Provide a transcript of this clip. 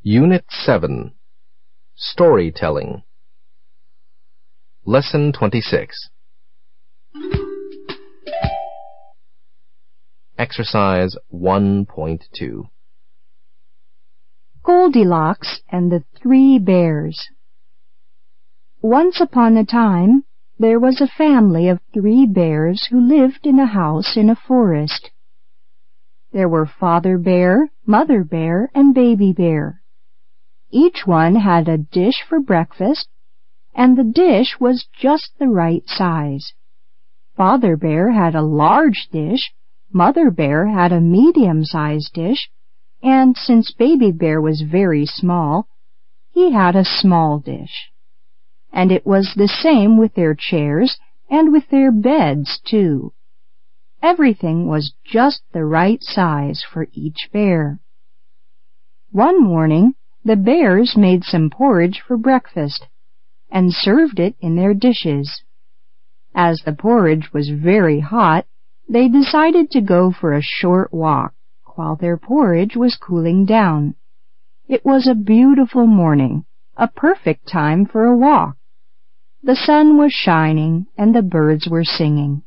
Unit 7. Storytelling. Lesson 26. Exercise 1.2. Goldilocks and the Three Bears. Once upon a time, there was a family of 3 bears who lived in a house in a forest. There were Father Bear, Mother Bear, and Baby Bear. Each one had a dish for breakfast, and the dish was just the right size. Father Bear had a large dish, Mother Bear had a medium-sized dish, and since Baby Bear was very small, he had a small dish. And it was the same with their chairs and with their beds, too. Everything was just the right size for each bear. One morning, the bears made some porridge for breakfast and served it in their dishes. As the porridge was very hot, they decided to go for a short walk while their porridge was cooling down. It was a beautiful morning, a perfect time for a walk. The sun was shining and the birds were singing.